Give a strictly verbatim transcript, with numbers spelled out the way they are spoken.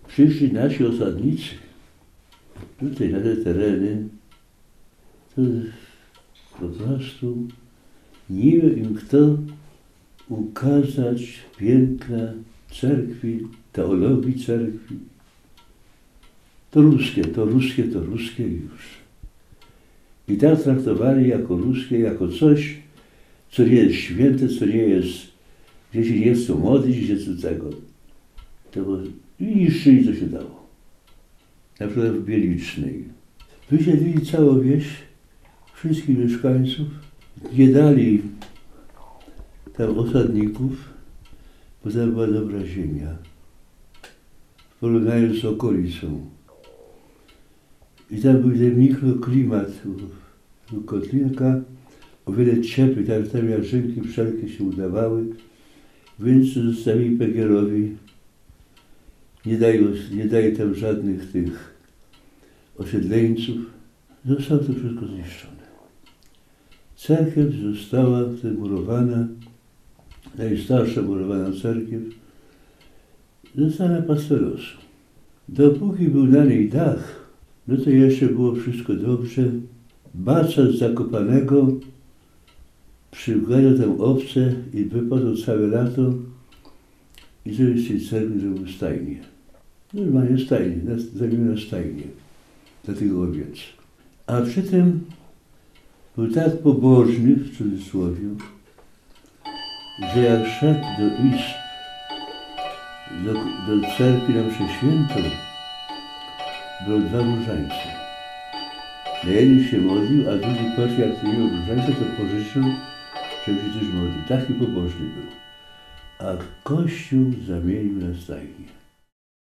przyszli nasi osadnicy tutaj na te tereny, to po prostu nie miał im kto ukazać piękna cerkwi, teologii cerkwi. To ruskie, to ruskie, to ruskie już. I tak traktowali jako ruskie, jako coś, co nie jest święte, co nie jest, gdzie się nie chcą modlić, gdzie co tego. To było, i niszczyli, co się dało. Na przykład w Bielicznej. Wysiedlili całą wieś, wszystkich mieszkańców, nie dali tam osadników, bo tam była dobra ziemia, w porównaniu z okolicą. I tam był ten mikroklimat, u Kotlinka, o wiele ciepły, tam, tam jarzynki wszelkie się udawały, więc zostawili Pegierowi, nie dają, nie daje tam żadnych tych osiedleńców. Zostało to wszystko zniszczone. Cerkiew została wtedy murowana, najstarsza murowana cerkiew, została na Pasterosu. Dopóki był na niej dach, no to jeszcze było wszystko dobrze. Baca z Zakopanego przygania tam owce i wypadł całe lato i zrobił z tej cerkwi zrobił stajnię. Normalnie stajnię, zrobił na stajnię dla tych owiec. A przy tym był tak pobożny, w cudzysłowie, że jak szedł do izb, do, do cerkwi na mszę świętą, było dwa różańce. Na jeden się modlił, a drugi patrzył, jak to miał różańce, to pożyczył, żeby się też modlił. Taki pobożny był. A kościół zamienił na stajnię.